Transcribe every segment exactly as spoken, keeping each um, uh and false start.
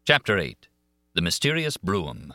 Chapter eight. The Mysterious Brougham.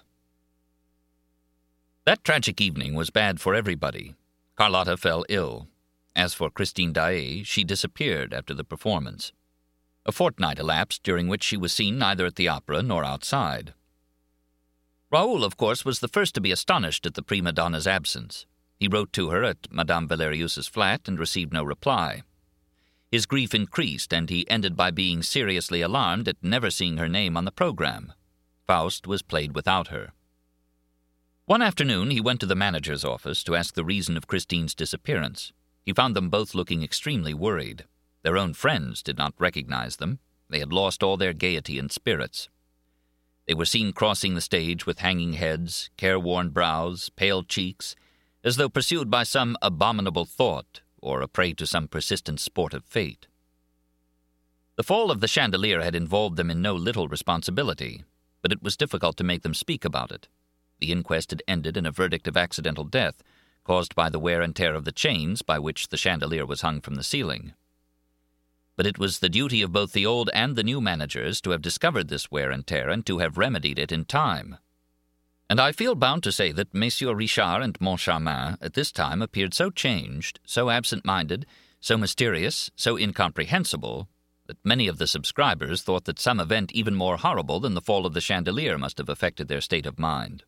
That tragic evening was bad for everybody. Carlotta fell ill. As for Christine Daae, she disappeared after the performance. A fortnight elapsed, during which she was seen neither at the opera nor outside. Raoul, of course, was the first to be astonished at the prima donna's absence. He wrote to her at Madame Valerius's flat and received no reply. His grief increased, and he ended by being seriously alarmed at never seeing her name on the program. Faust was played without her. One afternoon he went to the manager's office to ask the reason of Christine's disappearance. He found them both looking extremely worried. Their own friends did not recognize them. They had lost all their gaiety and spirits. They were seen crossing the stage with hanging heads, careworn brows, pale cheeks, as though pursued by some abominable thought or a prey to some persistent sport of fate. The fall of the chandelier had involved them in no little responsibility, but it was difficult to make them speak about it. The inquest had ended in a verdict of accidental death, caused by the wear and tear of the chains by which the chandelier was hung from the ceiling. But it was the duty of both the old and the new managers to have discovered this wear and tear and to have remedied it in time. And I feel bound to say that Messieurs Richard and Moncharmin at this time appeared so changed, so absent-minded, so mysterious, so incomprehensible, that many of the subscribers thought that some event even more horrible than the fall of the chandelier must have affected their state of mind.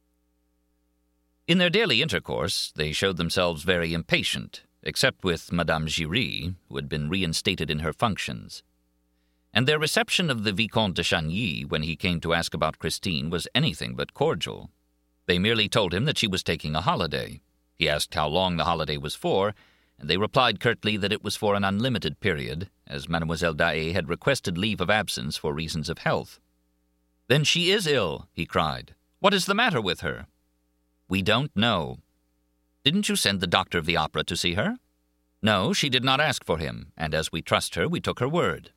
In their daily intercourse, they showed themselves very impatient, except with Madame Giry, who had been reinstated in her functions. And their reception of the Vicomte de Chagny when he came to ask about Christine was anything but cordial. They merely told him that she was taking a holiday. He asked how long the holiday was for, and they replied curtly that it was for an unlimited period, as Mademoiselle Daae had requested leave of absence for reasons of health. "Then she is ill," he cried. "What is the matter with her?" "We don't know." "Didn't you send the doctor of the opera to see her?" "No, she did not ask for him, and as we trust her, we took her word."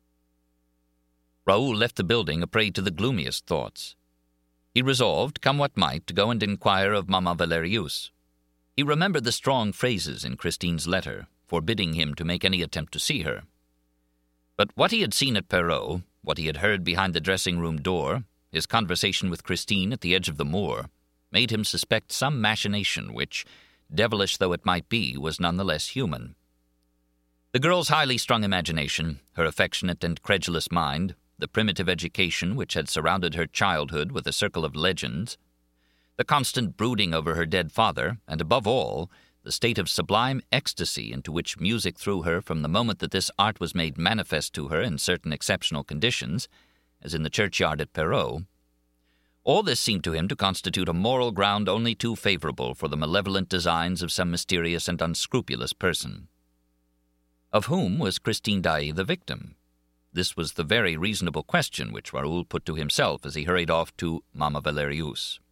Raoul left the building a prey to the gloomiest thoughts. He resolved, come what might, to go and inquire of Maman Valerius. He remembered the strong phrases in Christine's letter, forbidding him to make any attempt to see her. But what he had seen at Perrault, what he had heard behind the dressing-room door, his conversation with Christine at the edge of the moor, made him suspect some machination which, devilish though it might be, was none the less human. The girl's highly strung imagination, her affectionate and credulous mind, the primitive education which had surrounded her childhood with a circle of legends, the constant brooding over her dead father, and above all, the state of sublime ecstasy into which music threw her from the moment that this art was made manifest to her in certain exceptional conditions, as in the churchyard at Perrault, all this seemed to him to constitute a moral ground only too favorable for the malevolent designs of some mysterious and unscrupulous person. Of whom was Christine Daae the victim? This was the very reasonable question which Raoul put to himself as he hurried off to Maman Valerius.